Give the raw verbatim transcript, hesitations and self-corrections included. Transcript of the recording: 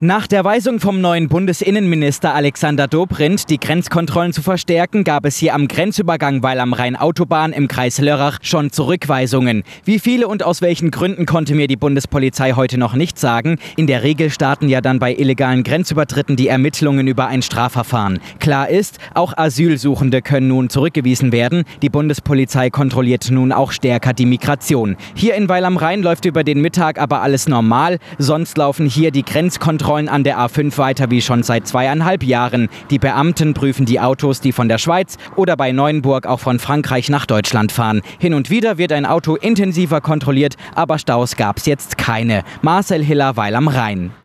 Nach der Weisung vom neuen Bundesinnenminister Alexander Dobrindt, die Grenzkontrollen zu verstärken, gab es hier am Grenzübergang Weil am Rhein Autobahn im Kreis Lörrach schon Zurückweisungen. Wie viele und aus welchen Gründen konnte mir die Bundespolizei heute noch nicht sagen. In der Regel starten ja dann bei illegalen Grenzübertritten die Ermittlungen über ein Strafverfahren. Klar ist, auch Asylsuchende können nun zurückgewiesen werden. Die Bundespolizei kontrolliert nun auch stärker die Migration. Hier in Weil am Rhein läuft über den Mittag aber alles normal. Sonst laufen hier die Grenzkontrollen an der A fünf weiter wie schon seit zweieinhalb Jahren. Die Beamten prüfen die Autos, die von der Schweiz oder bei Neuenburg auch von Frankreich nach Deutschland fahren. Hin und wieder wird ein Auto intensiver kontrolliert, aber Staus gab es jetzt keine. Marcel Hiller, Weil am Rhein.